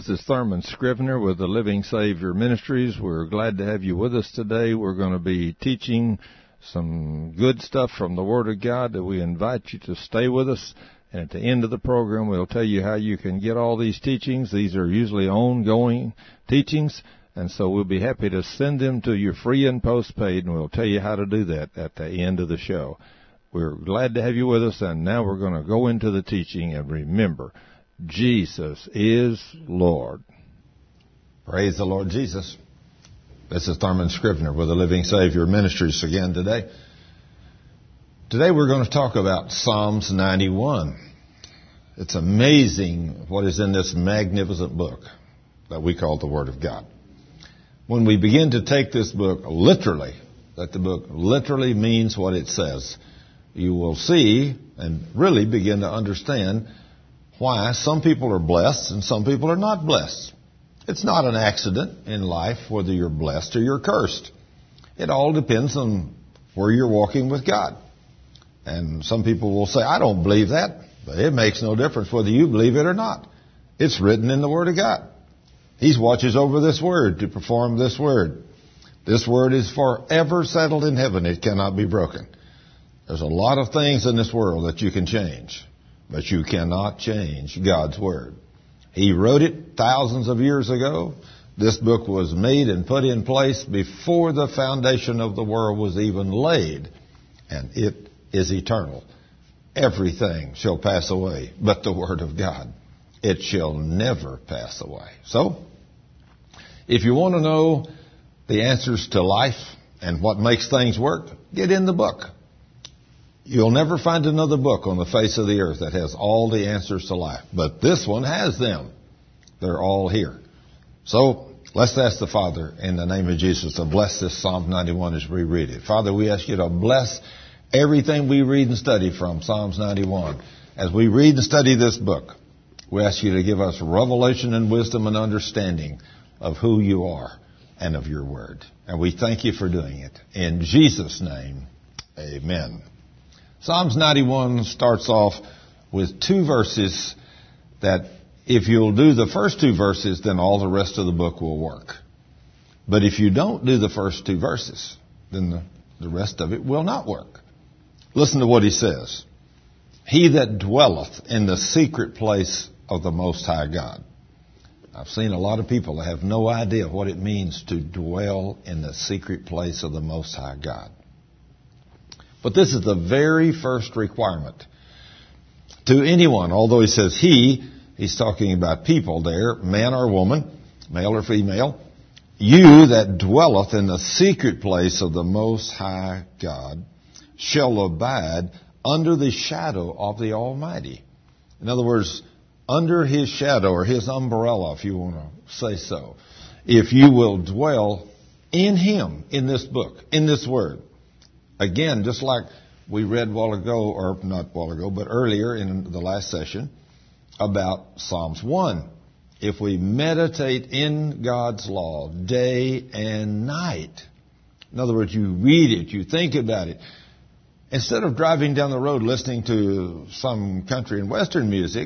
This is Thurman Scrivener with the Living Savior Ministries. We're glad to have you with us today. We're going to be teaching some good stuff from the Word of God that we invite you to stay with us. And at the end of the program, we'll tell you how you can get all these teachings. These are usually ongoing teachings, and so we'll be happy to send them to you free and postpaid, and we'll tell you how to do that at the end of the show. We're glad to have you with us, and now we're going to go into the teaching. And remember, Jesus is Lord. Praise the Lord Jesus. This is Thurman Scrivener with the Living Savior Ministries again today. Today we're going to talk about Psalms 91. It's amazing what is in this magnificent book that we call the Word of God. When we begin to take this book literally, that the book literally means what it says, you will see and really begin to understand why some people are blessed and some people are not blessed. It's not an accident in life whether you're blessed or you're cursed. It all depends on where you're walking with God. And some people will say, I don't believe that. But it makes no difference whether you believe it or not. It's written in the Word of God. He watches over this Word to perform this Word. This Word is forever settled in heaven. It cannot be broken. There's a lot of things in this world that you can change, but you cannot change God's Word. He wrote it thousands of years ago. This book was made and put in place before the foundation of the world was even laid. And it is eternal. Everything shall pass away, but the Word of God, it shall never pass away. So, if you want to know the answers to life and what makes things work, get in the book. You'll never find another book on the face of the earth that has all the answers to life. But this one has them. They're all here. So, let's ask the Father in the name of Jesus to bless this Psalm 91 as we read it. Father, we ask you to bless everything we read and study from Psalms 91. As we read and study this book, we ask you to give us revelation and wisdom and understanding of who you are and of your word. And we thank you for doing it. In Jesus' name, amen. Psalms 91 starts off with two verses that if you'll do the first two verses, then all the rest of the book will work. But if you don't do the first two verses, then the rest of it will not work. Listen to what he says. He that dwelleth in the secret place of the Most High God. I've seen a lot of people that have no idea what it means to dwell in the secret place of the Most High God. But this is the very first requirement to anyone. Although he says he's talking about people there, man or woman, male or female. You that dwelleth in the secret place of the Most High God shall abide under the shadow of the Almighty. In other words, under His shadow or His umbrella, if you want to say so. If you will dwell in Him, in this book, in this Word. Again, just like we read a while ago, or not a while ago, but earlier in the last session about Psalms 1. If we meditate in God's law day and night, in other words, you read it, you think about it, instead of driving down the road listening to some country and western music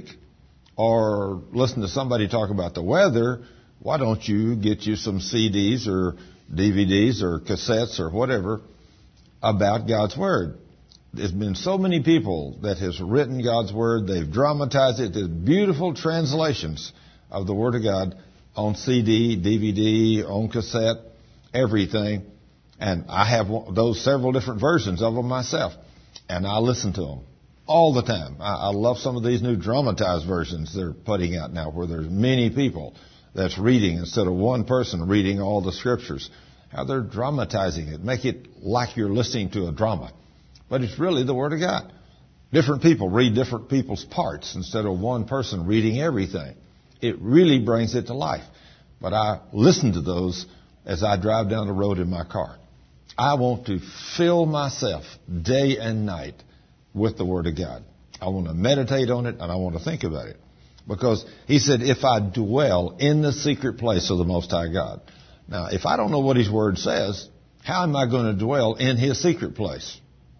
or listen to somebody talk about the weather, why don't you get you some CDs or DVDs or cassettes or whatever about God's Word? There's been so many people that has written God's Word. They've dramatized it. There's beautiful translations of the Word of God on CD, DVD, on cassette, everything. And I have those several different versions of them myself. And I listen to them all the time. I love some of these new dramatized versions they're putting out now where there's many people that's reading instead of one person reading all the scriptures. How they're dramatizing it. Make it like you're listening to a drama. But it's really the Word of God. Different people read different people's parts instead of one person reading everything. It really brings it to life. But I listen to those as I drive down the road in my car. I want to fill myself day and night with the Word of God. I want to meditate on it and I want to think about it. Because he said, if I dwell in the secret place of the Most High God. Now, if I don't know what His Word says, how am I going to dwell in His secret place?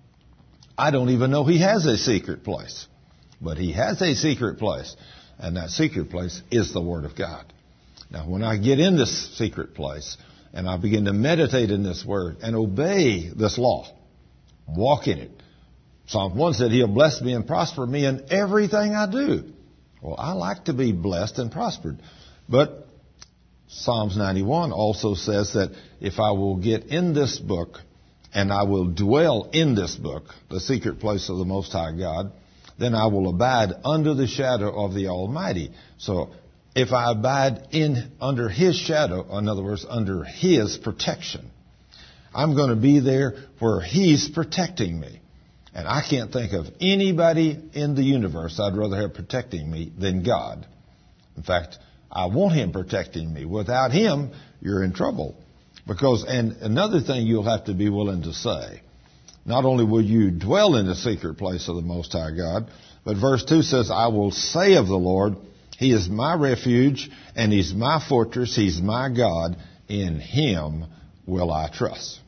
I don't even know He has a secret place. But He has a secret place. And that secret place is the Word of God. Now, when I get in this secret place and I begin to meditate in this word and obey this law, walk in it. Psalm 1 said, He'll bless me and prosper me in everything I do. Well, I like to be blessed and prospered. But Psalms 91 also says that if I will get in this book and I will dwell in this book, the secret place of the Most High God, then I will abide under the shadow of the Almighty. So if I abide under His shadow, in other words, under His protection, I'm going to be there where He's protecting me. And I can't think of anybody in the universe I'd rather have protecting me than God. In fact, I want Him protecting me. Without Him, you're in trouble. And another thing you'll have to be willing to say, not only will you dwell in the secret place of the Most High God, but verse 2 says, I will say of the Lord, He is my refuge, and He's my fortress, He's my God, in Him will I trust.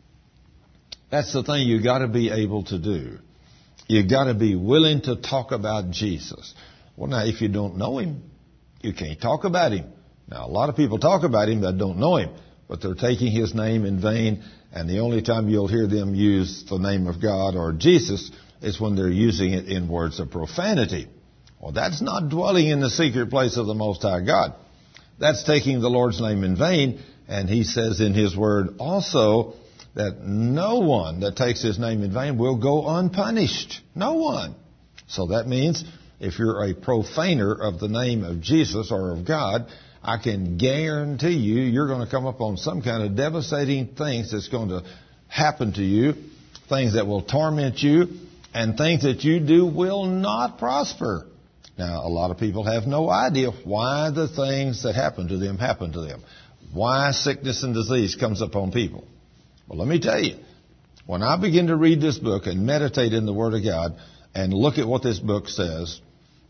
That's the thing you got to be able to do. You got to be willing to talk about Jesus. Well, now, if you don't know Him, you can't talk about Him. Now, a lot of people talk about Him that don't know Him, but they're taking His name in vain, and the only time you'll hear them use the name of God or Jesus is when they're using it in words of profanity. Well, that's not dwelling in the secret place of the Most High God. That's taking the Lord's name in vain, and He says in His Word also that no one that takes His name in vain will go unpunished. No one. So that means if you're a profaner of the name of Jesus or of God, I can guarantee you're going to come up on some kind of devastating things that's going to happen to you, things that will torment you, and things that you do will not prosper. Now, a lot of people have no idea why the things that happen to them, why sickness and disease comes upon people. Well, let me tell you, when I begin to read this book and meditate in the Word of God and look at what this book says,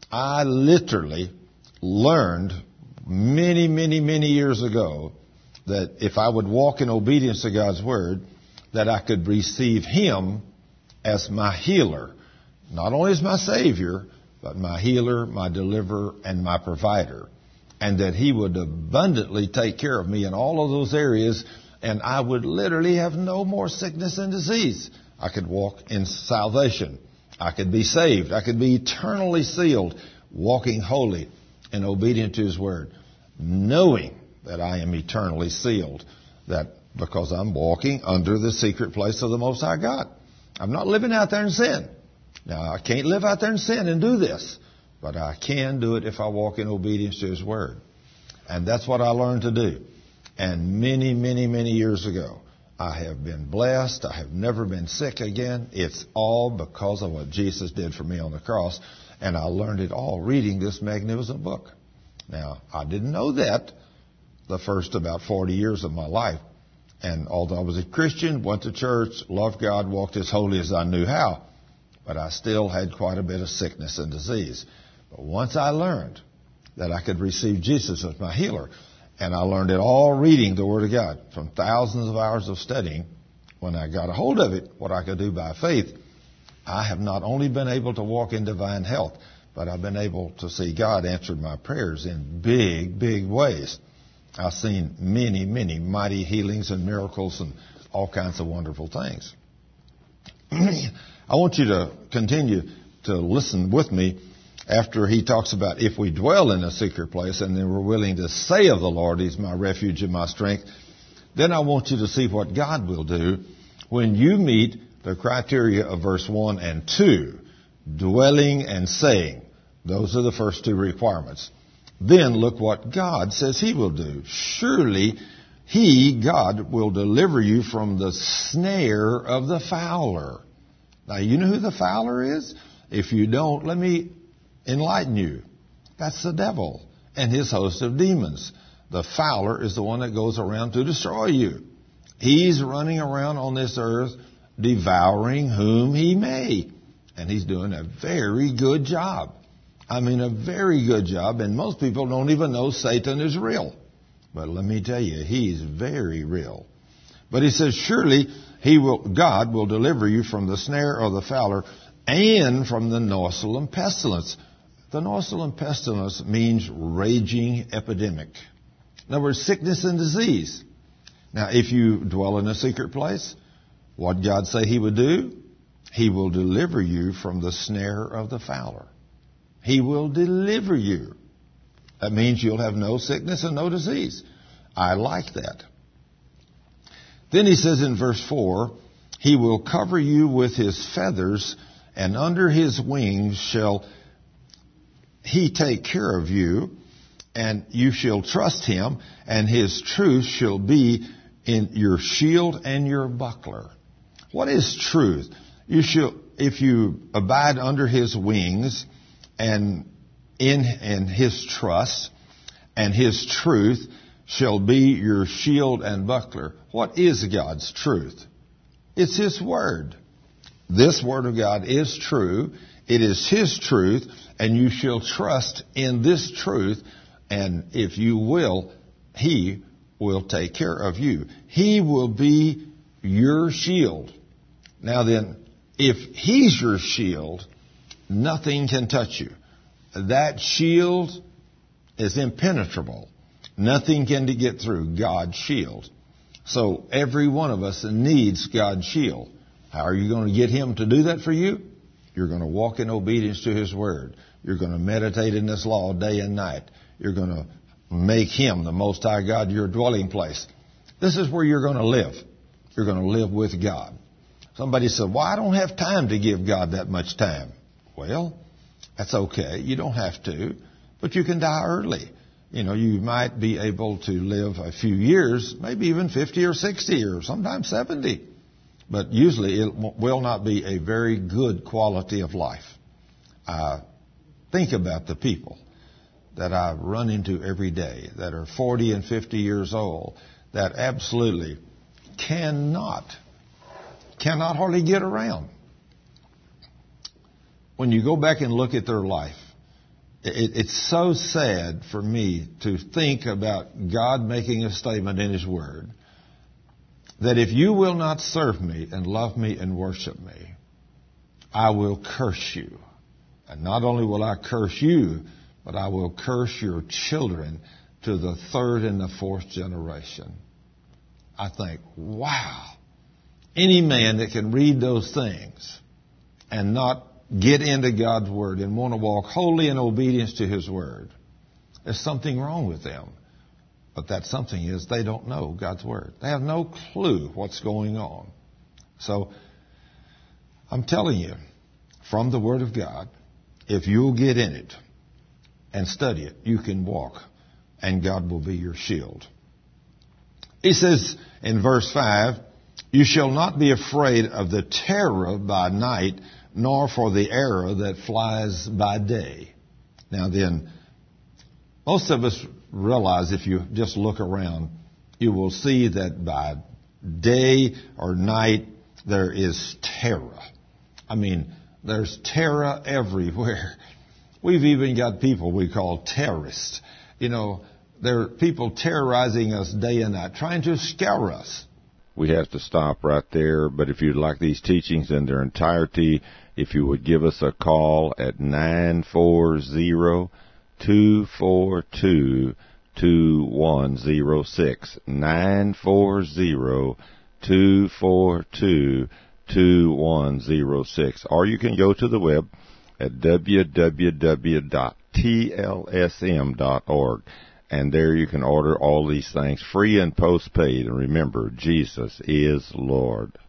I literally learned many, many, many years ago that if I would walk in obedience to God's Word, that I could receive Him as my healer, not only as my Savior, but my healer, my deliverer, and my provider, and that He would abundantly take care of me in all of those areas, and I would literally have no more sickness and disease. I could walk in salvation. I could be saved. I could be eternally sealed, walking holy and obedient to His Word, knowing that I am eternally sealed, that because I'm walking under the secret place of the Most High God. I'm not living out there in sin. Now, I can't live out there in sin and do this, but I can do it if I walk in obedience to His Word. And that's what I learned to do. And many, many, many years ago, I have been blessed. I have never been sick again. It's all because of what Jesus did for me on the cross. And I learned it all reading this magnificent book. Now, I didn't know that the first about 40 years of my life. And although I was a Christian, went to church, loved God, walked as holy as I knew how, but I still had quite a bit of sickness and disease. But once I learned that I could receive Jesus as my healer, and I learned it all reading the Word of God from thousands of hours of studying, when I got a hold of it, what I could do by faith, I have not only been able to walk in divine health, but I've been able to see God answered my prayers in big, big ways. I've seen many, many mighty healings and miracles and all kinds of wonderful things. I want you to continue to listen with me after he talks about if we dwell in a secret place and then we're willing to say of the Lord, He's my refuge and my strength, then I want you to see what God will do when you meet the criteria of verse 1 and 2, dwelling and saying. Those are the first two requirements. Then look what God says He will do. Surely He, God, will deliver you from the snare of the fowler. Now, you know who the fowler is? If you don't, let me enlighten you. That's the devil and his host of demons. The fowler is the one that goes around to destroy you. He's running around on this earth devouring whom he may. And he's doing a very good job. I mean, a very good job. And most people don't even know Satan is real. But let me tell you, he's very real. But he says, surely God will deliver you from the snare of the fowler and from the noisome pestilence. The noisome pestilence means raging epidemic. In other words, sickness and disease. Now, if you dwell in a secret place, what God say He would do? He will deliver you from the snare of the fowler. He will deliver you. That means you'll have no sickness and no disease. I like that. Then He says in verse 4, He will cover you with His feathers, and under His wings shall He take care of you, and you shall trust Him, and His truth shall be in your shield and your buckler. What is truth? If you abide under His wings and in His trust, and His truth shall be your shield and buckler. What is God's truth? It's His Word. This Word of God is true. It is His truth, and you shall trust in this truth, and if you will, He will take care of you. He will be your shield. Now then, if He's your shield, nothing can touch you. That shield is impenetrable. Nothing can get through God's shield. So every one of us needs God's shield. How are you going to get Him to do that for you? You're going to walk in obedience to His Word. You're going to meditate in His law day and night. You're going to make Him, the Most High God, your dwelling place. This is where you're going to live. You're going to live with God. Somebody said, well, I don't have time to give God that much time. Well, that's okay. You don't have to, but you can die early. You know, you might be able to live a few years, maybe even 50 or 60 or sometimes 70. But usually it will not be a very good quality of life. Think about the people that I run into every day that are 40 and 50 years old that absolutely cannot hardly get around. When you go back and look at their life, it's so sad for me to think about God making a statement in His Word that if you will not serve me and love me and worship me, I will curse you. And not only will I curse you, but I will curse your children to the third and the fourth generation. I think, wow, any man that can read those things and not get into God's Word and want to walk wholly in obedience to His Word, there's something wrong with them. But that something is they don't know God's Word. They have no clue what's going on. So I'm telling you, from the Word of God, if you'll get in it and study it, you can walk, and God will be your shield. He says in verse 5, you shall not be afraid of the terror by night, nor for the arrow that flies by day. Now then, most of us realize if you just look around, you will see that by day or night there is terror. I mean, there's terror everywhere. We've even got people we call terrorists. You know, there are people terrorizing us day and night, trying to scare us. We have to stop right there, but if you'd like these teachings in their entirety, if you would give us a call at 940-242-2106, 940-242-2106, or you can go to the web at www.tlsm.org. And there you can order all these things free and postpaid. And remember, Jesus is Lord.